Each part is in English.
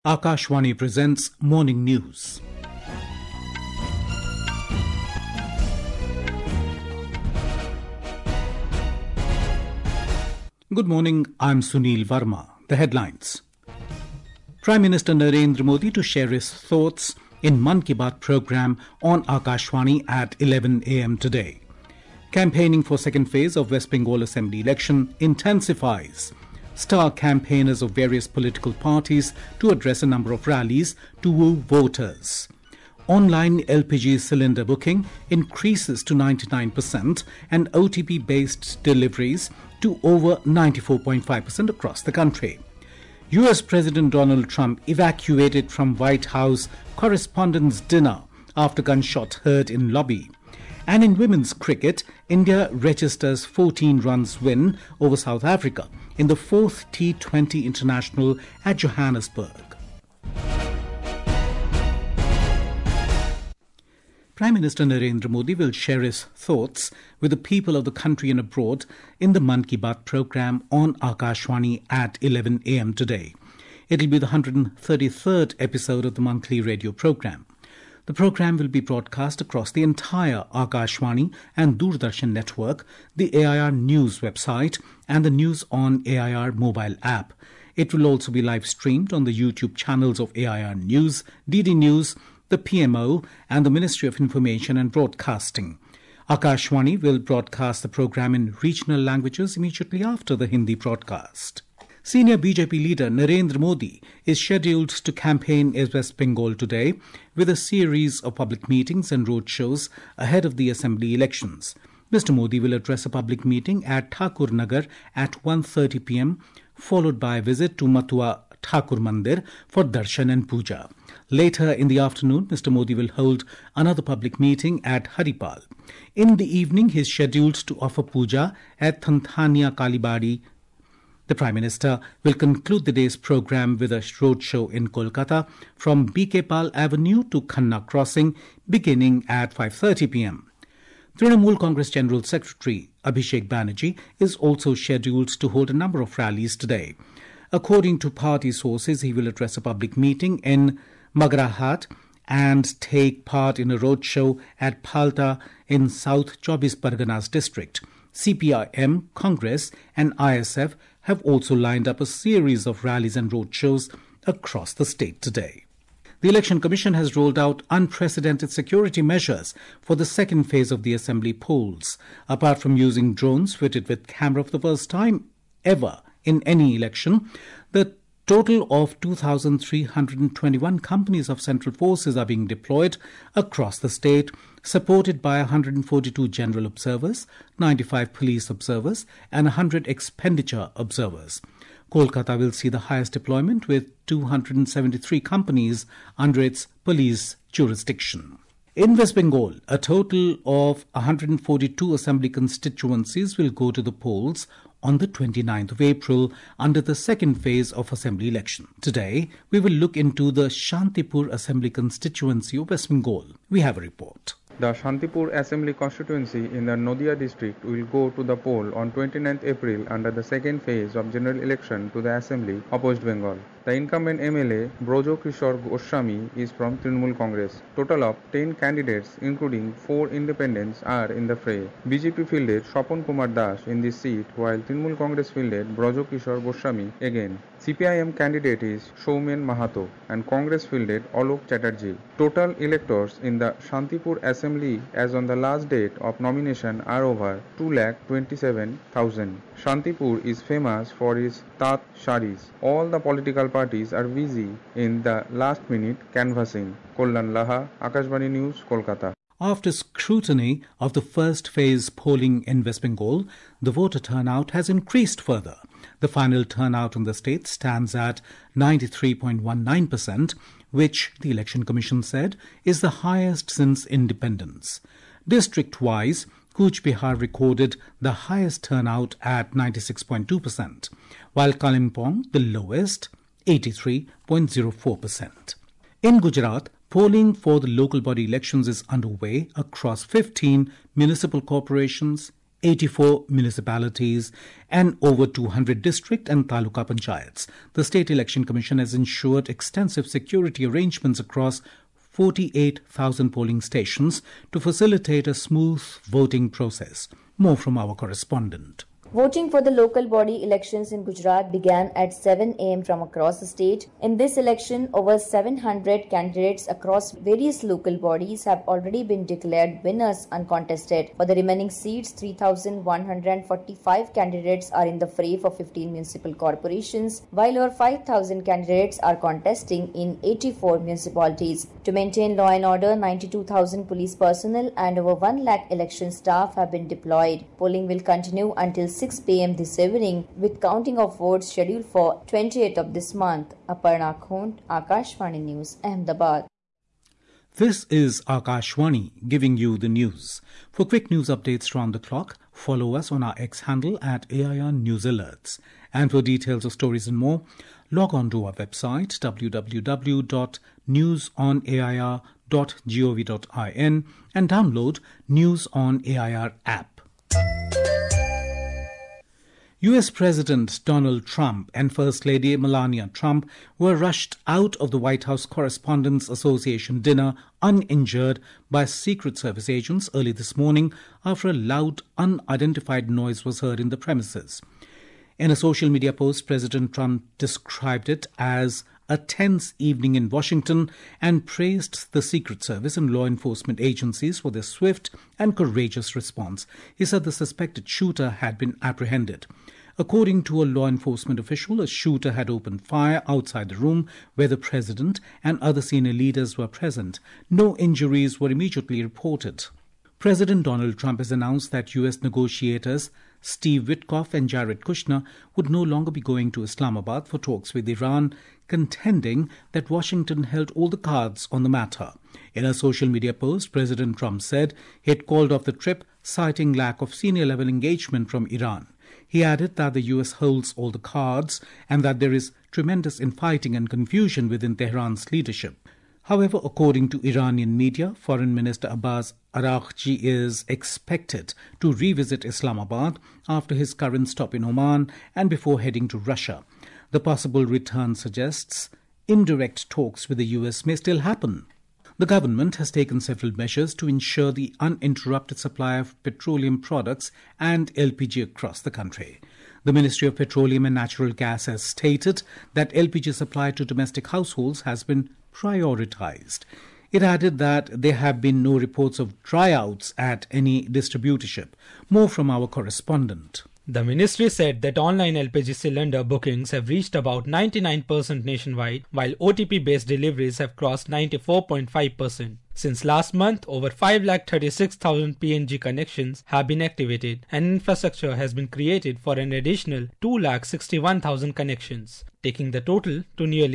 Akashvani presents Morning News. Good morning, I'm Sunil Verma. The headlines. Prime Minister Narendra Modi to share his thoughts in Mann Ki Baat program on Akashvani at 11 a.m. today. Campaigning for second phase of West Bengal Assembly election intensifies. Star campaigners of various political parties to address a number of rallies to woo voters. Online LPG cylinder booking increases to 99% and OTP-based deliveries to over 94.5% across the country. US President Donald Trump evacuated from White House Correspondents' Dinner after gunshot heard in lobby. And in women's cricket, India registers 14 runs win over South Africa in the 4th T20 International at Johannesburg. Prime Minister Narendra Modi will share his thoughts with the people of the country and abroad in the Mann Ki Baat program on Akashvani at 11 a.m. today. It will be the 133rd episode of the monthly radio program. The program will be broadcast across the entire Akashvani and Doordarshan network, the AIR News website and the News on AIR mobile app. It will also be live streamed on the YouTube channels of AIR News, DD News, the PMO and the Ministry of Information and Broadcasting. Akashvani will broadcast the program in regional languages immediately after the Hindi broadcast. Senior BJP leader Narendra Modi is scheduled to campaign in West Bengal today with a series of public meetings and roadshows ahead of the assembly elections. Mr. Modi will address a public meeting at Thakur Nagar at 1:30 p.m, followed by a visit to Matua Thakur Mandir for darshan and puja. Later in the afternoon, Mr. Modi will hold another public meeting at Haripal. In the evening, he is scheduled to offer puja at Thanthania Kalibadi. The Prime Minister will conclude the day's program with a roadshow in Kolkata from BK Pal Avenue to Khanna Crossing beginning at 5:30 p.m. Trinamool Congress General Secretary Abhishek Banerjee is also scheduled to hold a number of rallies today. According to party sources, he will address a public meeting in Magrahat and take part in a roadshow at Phalta in South Chobis Parganas district. CPIM, Congress and ISF have also lined up a series of rallies and roadshows across the state today. The Election Commission has rolled out unprecedented security measures for the second phase of the assembly polls. Apart from using drones fitted with camera for the first time ever in any election, the total of 2,321 companies of central forces are being deployed across the state, supported by 142 general observers, 95 police observers and 100 expenditure observers. Kolkata will see the highest deployment with 273 companies under its police jurisdiction. In West Bengal, a total of 142 assembly constituencies will go to the polls on the 29th of April under the second phase of assembly election. Today, we will look into the Shantipur Assembly constituency of West Bengal. We have a report. The Shantipur Assembly constituency in the Nadia district will go to the poll on 29th April under the second phase of general election to the Assembly of West Bengal. The incumbent MLA Brojo Kishore Goswami is from Trinamool Congress. Total of 10 candidates including 4 independents are in the fray. BJP fielded Shapon Kumar Das in this seat while Trinamool Congress fielded Brojo Kishore Goswami again. CPIM candidate is Soumen Mahato and Congress fielded Alok Chatterjee. Total electors in the Shantipur Assembly as on the last date of nomination are over 2,27,000. Shantipur is famous for its Tat Sharis. All the political parties are busy in the last minute canvassing. Kollan Laha, Akashvani News, Kolkata. After scrutiny of the first phase polling in West Bengal, the voter turnout has increased further. The final turnout in the state stands at 93.19%, which the Election Commission said is the highest since independence. District-wise, Cooch Behar recorded the highest turnout at 96.2%, while Kalimpong the lowest, 83.04%. In Gujarat, polling for the local body elections is underway across 15 municipal corporations, 84 municipalities and over 200 district and taluka panchayats. The State Election Commission has ensured extensive security arrangements across 48,000 polling stations to facilitate a smooth voting process. More from our correspondent. Voting for the local body elections in Gujarat began at 7 a.m. from across the state. In this election, over 700 candidates across various local bodies have already been declared winners uncontested. For the remaining seats, 3,145 candidates are in the fray for 15 municipal corporations, while over 5,000 candidates are contesting in 84 municipalities. To maintain law and order, 92,000 police personnel and over 1 lakh election staff have been deployed. Polling will continue until 6 p.m. this evening, with counting of votes scheduled for 28th of this month. Aparna Khond, Akashvani News, Ahmedabad. This is Akashvani giving you the news. For quick news updates round the clock, follow us on our X handle at AIR News Alerts. And for details of stories and more, log on to our website www.newsonair.gov.in and download News on AIR app. US President Donald Trump and First Lady Melania Trump were rushed out of the White House Correspondents' Association dinner uninjured by Secret Service agents early this morning after a loud, unidentified noise was heard in the premises. In a social media post, President Trump described it as a tense evening in Washington and praised the Secret Service and law enforcement agencies for their swift and courageous response. He said the suspected shooter had been apprehended. According to a law enforcement official, a shooter had opened fire outside the room where the president and other senior leaders were present. No injuries were immediately reported. President Donald Trump has announced that U.S. negotiators Steve Witkoff and Jared Kushner would no longer be going to Islamabad for talks with Iran, contending that Washington held all the cards on the matter. In a social media post, President Trump said he had called off the trip, citing lack of senior-level engagement from Iran. He added that the U.S. holds all the cards and that there is tremendous infighting and confusion within Tehran's leadership. However, according to Iranian media, Foreign Minister Abbas Araghchi is expected to revisit Islamabad after his current stop in Oman and before heading to Russia. The possible return suggests indirect talks with the U.S. may still happen. The government has taken several measures to ensure the uninterrupted supply of petroleum products and LPG across the country. The Ministry of Petroleum and Natural Gas has stated that LPG supply to domestic households has been prioritized. It added that there have been no reports of dryouts at any distributorship. More from our correspondent. The ministry said that online LPG cylinder bookings have reached about 99% nationwide, while OTP-based deliveries have crossed 94.5%. Since last month, over 536,000 PNG connections have been activated and infrastructure has been created for an additional 261,000 connections, taking the total to nearly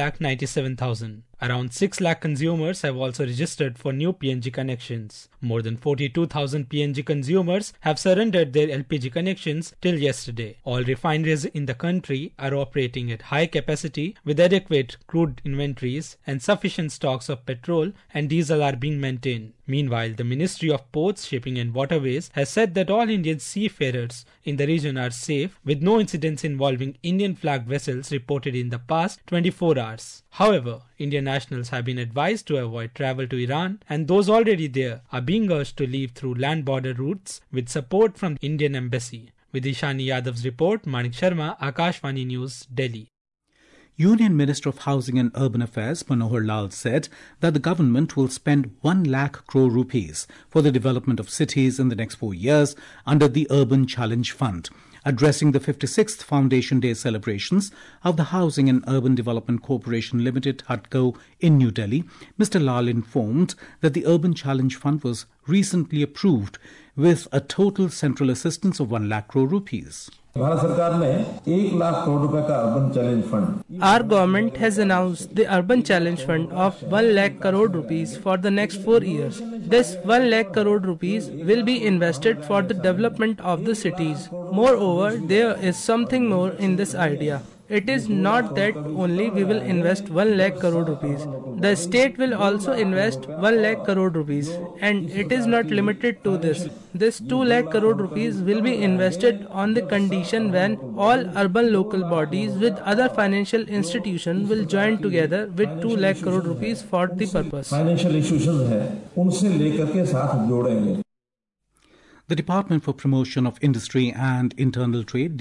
797,000. Around 6 lakh consumers have also registered for new PNG connections. More than 42,000 PNG consumers have surrendered their LPG connections till yesterday. All refineries in the country are operating at high capacity with adequate crude inventories and sufficient stocks of petrol and diesel are being maintained. Meanwhile, the Ministry of Ports, Shipping and Waterways has said that all Indian seafarers in the region are safe, with no incidents involving Indian flag vessels reported in the past 24 hours. However, Indian nationals have been advised to avoid travel to Iran, and those already there are being urged to leave through land border routes with support from the Indian Embassy. With Ishani Yadav's report, Manik Sharma, Akashvani News, Delhi. Union Minister of Housing and Urban Affairs Manohar Lal said that the government will spend 1 lakh crore rupees for the development of cities in the next 4 years under the Urban Challenge Fund. Addressing the 56th Foundation Day celebrations of the Housing and Urban Development Corporation Limited HUDCO in New Delhi, Mr. Lal informed that the Urban Challenge Fund was recently approved with a total central assistance of 1 lakh crore rupees. Our government has announced the Urban Challenge Fund of 1 lakh crore rupees for the next 4 years. This 1 lakh crore rupees will be invested for the development of the cities. Moreover, there is something more in this idea. It is not that only we will invest 1 lakh crore rupees. The state will also invest 1 lakh crore rupees, and it is not limited to this. This 2 lakh crore rupees will be invested on the condition when all urban local bodies with other financial institutions will join together with 2 lakh crore rupees for the purpose. Financial institutions है उनसे लेकर के साथ जोड़ेंगे. The Department for Promotion of Industry and Internal Trade,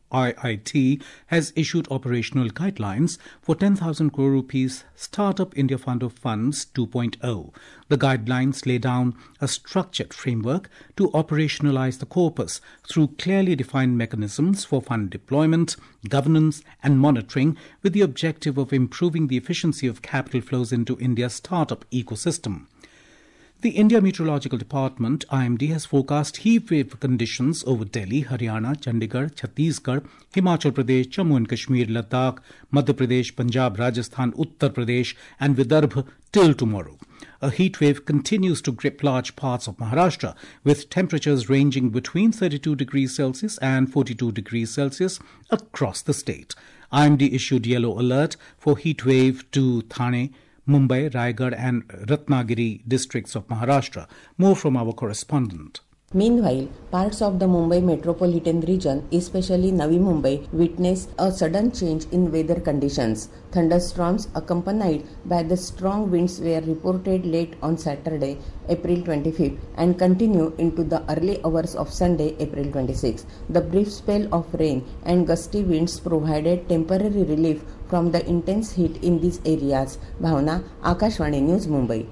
DPIIT, has issued operational guidelines for 10,000 crore rupees Startup India Fund of Funds 2.0. The guidelines lay down a structured framework to operationalize the corpus through clearly defined mechanisms for fund deployment, governance and monitoring, with the objective of improving the efficiency of capital flows into India's startup ecosystem. The India Meteorological Department, IMD, has forecast heat wave conditions over Delhi, Haryana, Chandigarh, Chhattisgarh, Himachal Pradesh, Jammu and Kashmir, Ladakh, Madhya Pradesh, Punjab, Rajasthan, Uttar Pradesh and Vidarbha till tomorrow. A heat wave continues to grip large parts of Maharashtra, with temperatures ranging between 32 degrees Celsius and 42 degrees Celsius across the state. IMD issued yellow alert for heat wave to Thane, Mumbai, Raigad and Ratnagiri districts of Maharashtra. More from our correspondent. Meanwhile, parts of the Mumbai metropolitan region, especially Navi Mumbai, witnessed a sudden change in weather conditions. Thunderstorms accompanied by the strong winds were reported late on Saturday, April 25th, and continue into the early hours of Sunday, April 26th. The brief spell of rain and gusty winds provided temporary relief from the intense heat in these areas. Bhavna, Akashvani News, Mumbai.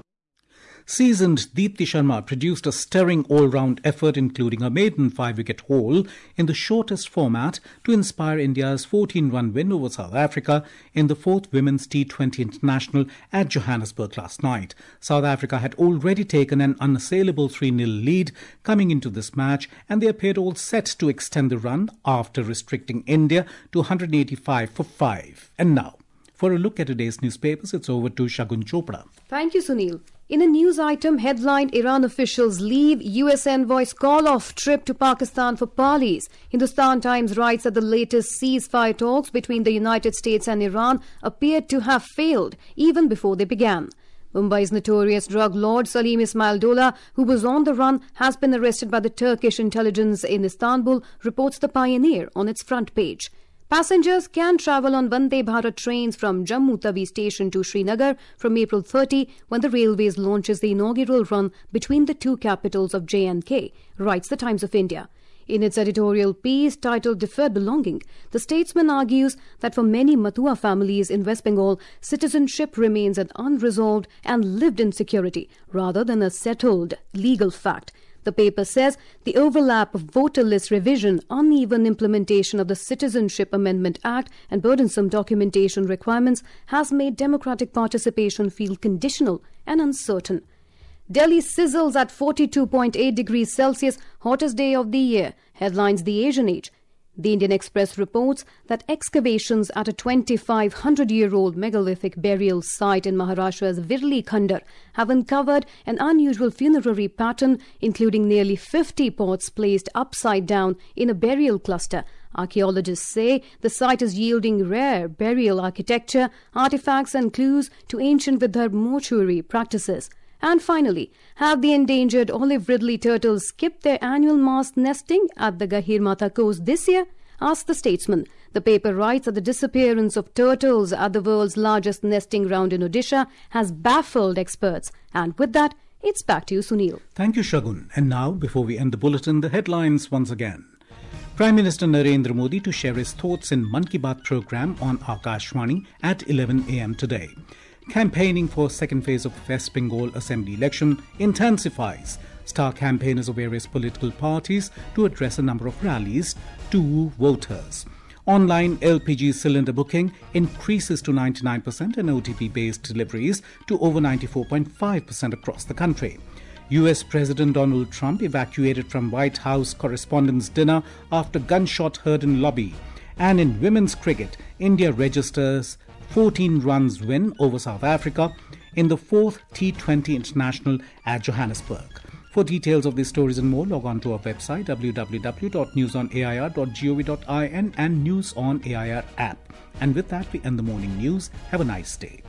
Seasoned Deepti Sharma produced a stirring all-round effort, including a maiden 5-wicket haul in the shortest format, to inspire India's 14-run win over South Africa in the 4th Women's T20 International at Johannesburg last night. South Africa had already taken an unassailable 3-0 lead coming into this match, and they appeared all set to extend the run after restricting India to 185 for 5. And now, for a look at today's newspapers, it's over to Shagun Chopra. Thank you, Sunil. In a news item headlined Iran officials leave US envoy's call-off trip to Pakistan for parleys, Hindustan Times writes that the latest ceasefire talks between the United States and Iran appeared to have failed even before they began. Mumbai's notorious drug lord Salim Ismail Dola, who was on the run, has been arrested by the Turkish intelligence in Istanbul, reports the Pioneer on its front page. Passengers can travel on Vande Bharat trains from Jammu Tawi station to Srinagar from April 30 when the railways launches the inaugural run between the two capitals of J&K, writes the Times of India. In its editorial piece titled Deferred Belonging, the statesman argues that for many Matua families in West Bengal, citizenship remains an unresolved and lived insecurity rather than a settled legal fact. The paper says the overlap of voter list revision, uneven implementation of the Citizenship Amendment Act and burdensome documentation requirements has made democratic participation feel conditional and uncertain. Delhi sizzles at 42.8 degrees Celsius, hottest day of the year, headlines The Asian Age. The Indian Express reports that excavations at a 2,500-year-old megalithic burial site in Maharashtra's Virli Khandar have uncovered an unusual funerary pattern, including nearly 50 pots placed upside down in a burial cluster. Archaeologists say the site is yielding rare burial architecture, artifacts and clues to ancient Vidarbha mortuary practices. And finally, have the endangered olive ridley turtles skipped their annual mass nesting at the Gahir Mata coast this year? Asks the Statesman. The paper writes that the disappearance of turtles at the world's largest nesting ground in Odisha has baffled experts. And with that, it's back to you, Sunil. Thank you, Shagun. And now, before we end the bulletin, the headlines once again. Prime Minister Narendra Modi to share his thoughts in Mann Ki Baat program on Akashvani at 11 a.m. today. Campaigning for second phase of West Bengal Assembly election intensifies. Star campaigners of various political parties to address a number of rallies to woo voters. Online LPG cylinder booking increases to 99% and OTP-based deliveries to over 94.5% across the country. US President Donald Trump evacuated from White House Correspondents' Dinner after gunshot heard in lobby. And in women's cricket, India registers 14 runs win over South Africa in the 4th T20 International at Johannesburg. For details of these stories and more, log on to our website www.newsonair.gov.in and News on AIR app. And with that, we end the morning news. Have a nice day.